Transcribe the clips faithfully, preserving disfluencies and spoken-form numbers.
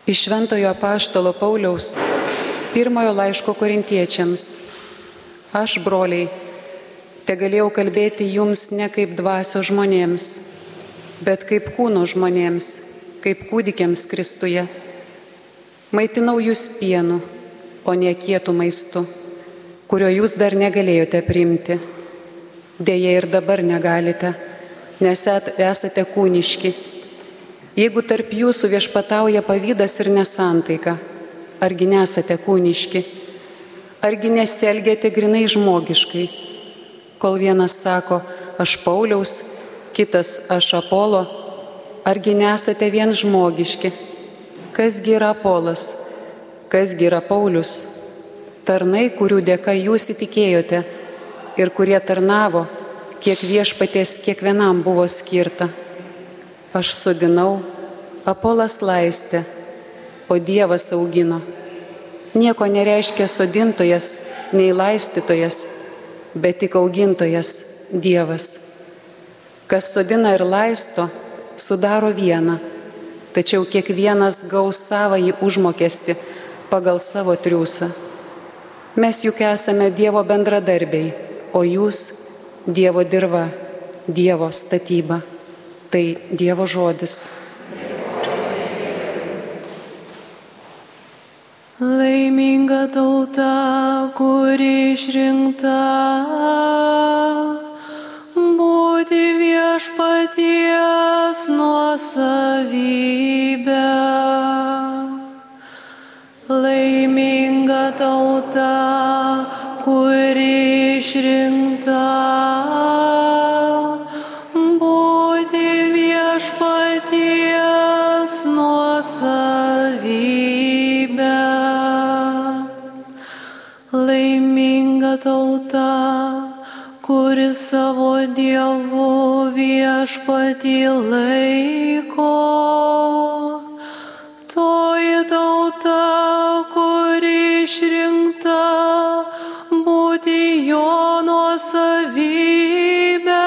Iš Šventojo apaštalo Pauliaus pirmojo laiško Korintiečiams. Aš, broliai, tegalėjau kalbėti jums ne kaip dvasios žmonėms, bet kaip kūno žmonėms, kaip kūdikiams Kristuje. Maitinau jūs pienu, o ne kietų maistu, kurio jūs dar negalėjote priimti. Deja ir dabar negalite, nes esate kūniški. Jeigu tarp jūsų viešpatauja pavydas ir nesantaika, argi nesate kūniški? Argi nesielgiate grinai žmogiškai? Kol vienas sako, aš Pauliaus, kitas aš Apolo, argi nesate vien žmogiški? Kasgi yra Apolas, kasgi yra Paulius? Tarnai, kurių dėka jūs įtikėjote ir kurie tarnavo, kiek viešpaties kiekvienam buvo skirta. Aš sodinau, Apolas laistė, o Dievas augino. Nieko nereiškia sodintojas, nei laistytojas, bet tik augintojas, Dievas. Kas sodina ir laisto, sudaro vieną, tačiau kiekvienas gaus savąjį užmokestį pagal savo triūsą. Mes juk esame Dievo bendradarbiai, o jūs Dievo dirva, Dievo statyba. Tai Dievo žodis. Laiminga tauta, kuri išrinkta būti viešpaties nuosavybė. Laiminga tauta, kuri išrinkta būti viešpaties nuosavybė. Laiminga tauta, kuri savo Dievu viešpatį laiko. Toji tauta, kuri išrinkta būti jo nuosavybė.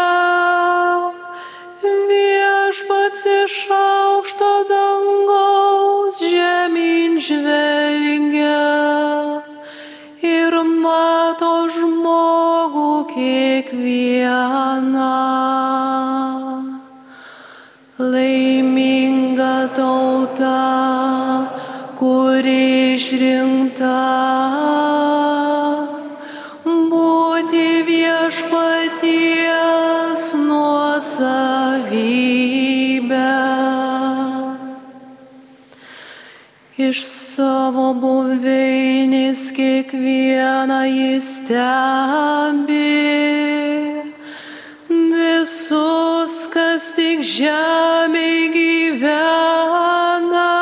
Viešpats iš aukšto dangaus žemyn žvelgia ir mato žmogų kiekvieną. Laiminga tauta, kuri išrinkta būti viešpaties nuosavybė. Iš savo buveinės kiekvieną jis stebi, visus, kas tik žemėj gyvena.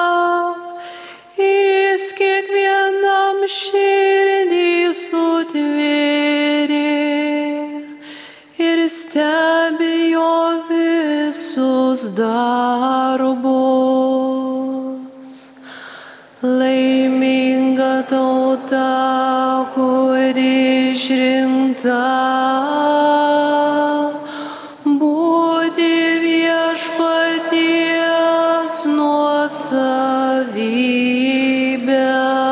Jis kiekvienam širdį sutvėrė ir stebi jo visus darbus. Laiminga tauta, kuri išrinkta būti viešpaties nuosavybė.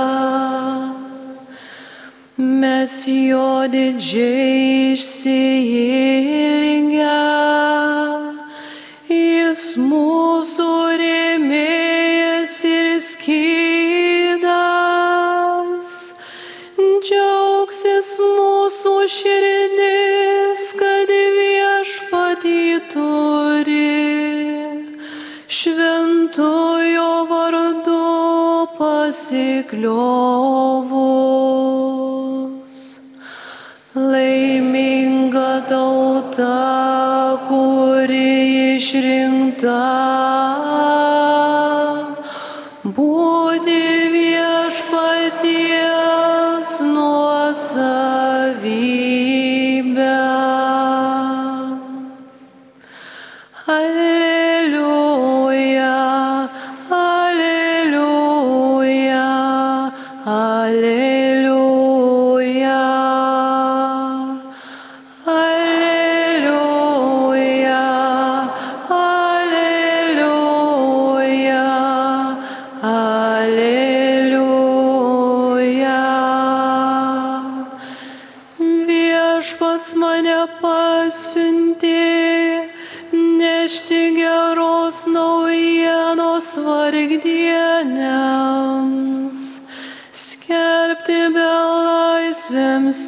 Mes jo didžiai išsiilgę, jis mūsų rėmėjas ir skydas. Džiaugsis mūsų širdis, kad viešpatį turi, šventojo vardu pasikliovus. Laiminga tauta, kuri išrinkta būti viešpaties nuosavybė. Aleliuja, aleliuja, aleliuja. Alleluia, alleluia, Aleliuja. Viešpats mane pasiuntė nešti geros naujienos vargdieniams, skelbti belaisvėms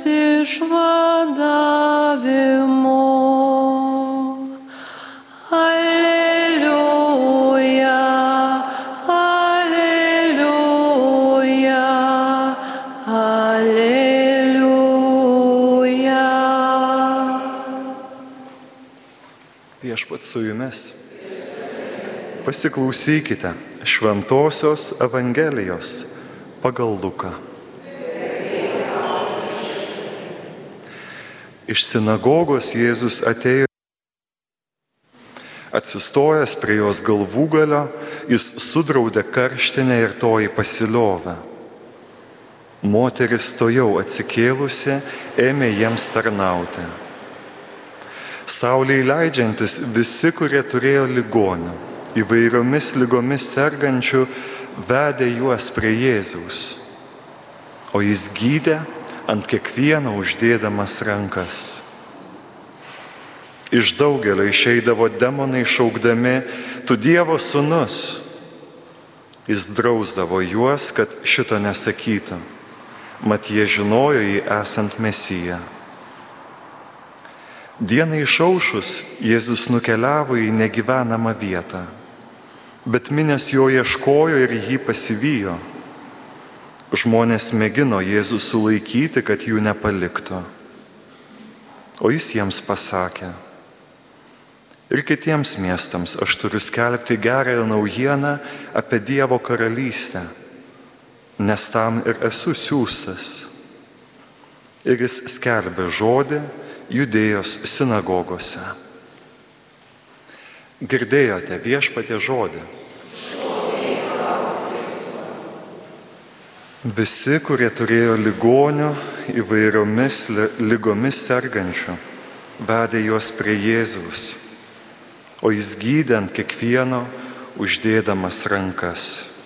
išvadavimo. Aleliuja, aleliuja, aleliuja. Viešpats su jumis. Pasiklausykite Šventosios Evangelijos pagal Luką. Iš sinagogos Jėzus atėjo. Atsistojęs prie jos galvūgalio, jis sudraudė karštinę ir toji pasiliovė. Moteris tojau atsikėlusi ėmė jiems tarnauti. Saulei leidžiantis visi, kurie turėjo ligonių, įvairiomis ligomis sergančių, vedė juos prie Jėzaus, o jis gydė ant kiekvieno uždėdamas rankas. Iš daugelio išeidavo demonai šaukdami, tu Dievo sūnus. Jis drausdavo juos, kad šito nesakytų, mat jie žinojo jį esant Mesiją. Dienai išaušus Jėzus nukeliavo į negyvenamą vietą, bet minios jo ieškojo ir jį pasivijo. Žmonės mėgino Jėzų sulaikyti, kad jų nepaliktų. O jis jiems pasakė, ir kitiems miestams aš turiu skelbti gerąją naujieną apie Dievo karalystę, nes tam ir esu siųstas. Ir jis skelbė žodį Judėjos sinagogose. Girdėjote Viešpaties žodį. Visi, kurie turėjo ligonių įvairiomis ligomis sergančių, vedė juos prie Jėzaus, o jis gydė ant kiekvieno uždėdamas rankas.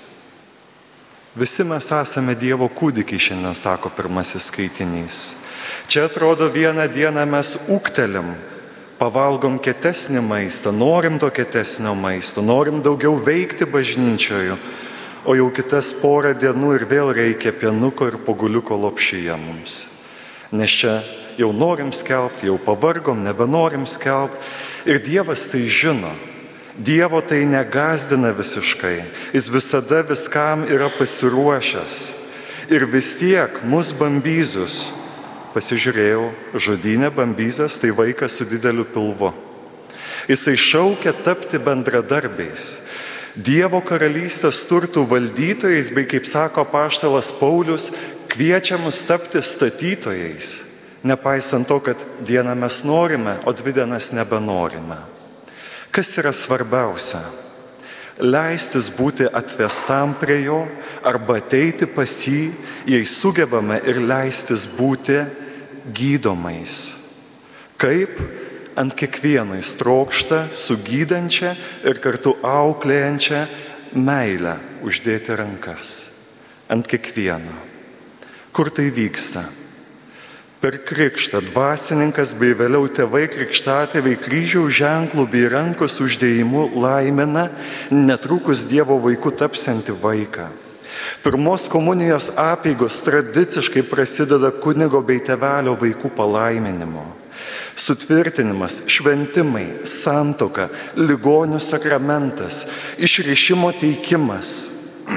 Visi mes esame Dievo kūdikiai, šiandien sako pirmasis skaitinys. Čia atrodo vieną dieną mes ūgtelim, pavalgom kietesnį maistą, norim to kietesnio maisto, norim daugiau veikti bažnyčioje, o jau kitas porą dienų ir vėl reikia pienuko ir poguliuko lopšyje mums. Nes čia jau norim skelbti, jau pavargom, nebenorim skelbti. Ir Dievas tai žino. Dievo tai negazdina visiškai. Jis visada viskam yra pasiruošęs. Ir vis tiek mus bambyzus. Pasižiūrėjau, žodyne bambyzas tai vaikas su dideliu pilvu. Jisai šaukia tapti bendradarbiais. Dievo karalystės turtų valdytojais, bei kaip sako apaštalas Paulius, kviečia mus tapti statytojais. Nepaisant to, kad dieną mes norime, o dvi dienas nebenorime. Kas yra svarbiausia? Leistis būti atvestam prie jo arba ateiti pas jį, jei sugebame ir leistis būti gydomais. Kaip? Ant kiekvieno jis trokšta su gydančia ir kartu auklėjančia meilę uždėti rankas. Ant kiekvieno. Kur tai vyksta? Per krikštą dvasininkas bei vėliau tėvai krikštatėviai kryžiaus ženklų bei rankos uždėjimu laimina netrukus Dievo vaiku tapsiantį vaiką. Pirmos komunijos apeigos tradiciškai prasideda kunigo bei tėvelio vaikų palaiminimu. Sutvirtinimas, šventimai, santuoka, ligonių sakramentas, išrišimo teikimas,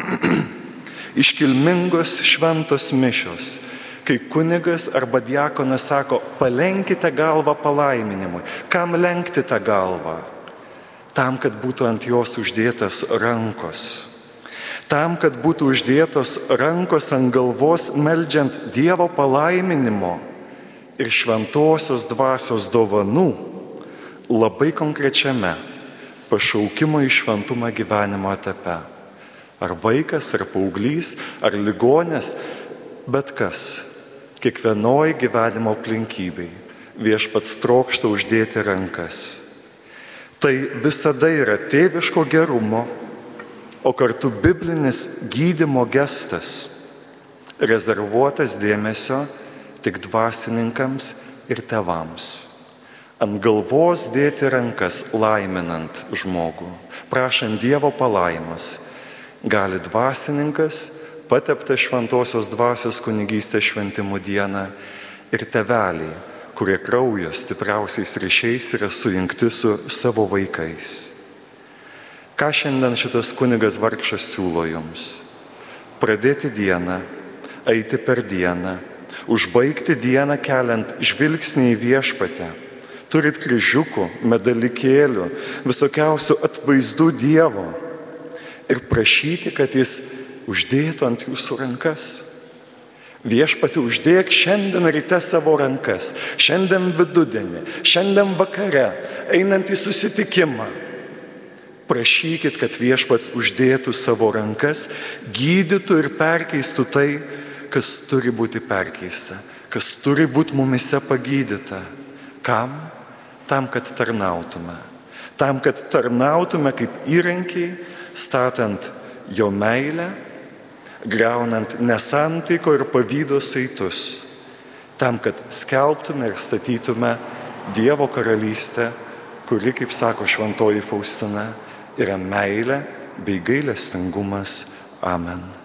iškilmingos šventos mišios. Kai kunigas arba diakonas sako, palenkite galvą palaiminimui. Kam lenkti tą galvą? Tam, kad būtų ant jos uždėtas rankos. Tam, kad būtų uždėtos rankos ant galvos, meldžiant Dievo palaiminimo ir šventosios dvasios dovanų, labai konkrečiame pašaukimo į šventumą gyvenimo etape. Ar vaikas, ar paauglys, ar ligonis, bet kas. Kiekvienoj gyvenimo aplinkybei Viešpats trokšta uždėti rankas. Tai visada yra tėviško gerumo, o kartu biblinis gydymo gestas, rezervuotas dėmesio tik dvasininkams ir tėvams. Ant galvos dėti rankas laiminant žmogų, prašant Dievo palaimos, gali dvasininkas pateptas šventosios dvasios kunigystės šventimų dieną ir tėveliai, kurie kraujo stipriausiais ryšiais yra sujungti su savo vaikais. Ką šiandien šitas kunigas vargšas siūlo jums? Pradėti dieną, eiti per dieną, užbaigti dieną keliant žvilgsnį į viešpatę. Turit kryžiukų, medalikėlių, visokiausių atvaizdų Dievo ir prašyti, kad jis uždėtų ant jūsų rankas. Viešpatį uždėk šiandien ryte savo rankas, šiandien vidudienį, šiandien vakare, einant į susitikimą. Prašykit, kad viešpats uždėtų savo rankas, gydytų ir perkeistų tai, kas turi būti perkeista, kas turi būti mumise pagydyta. Kam? Tam, kad tarnautume. Tam, kad tarnautume kaip įrankiai, statant jo meilę, griaunant nesantaiko ir pavydo saitus. Tam, kad skelbtume ir statytume Dievo karalystę, kuri, kaip sako šventoji Faustina, yra meilė bei gailestingumas. Amen.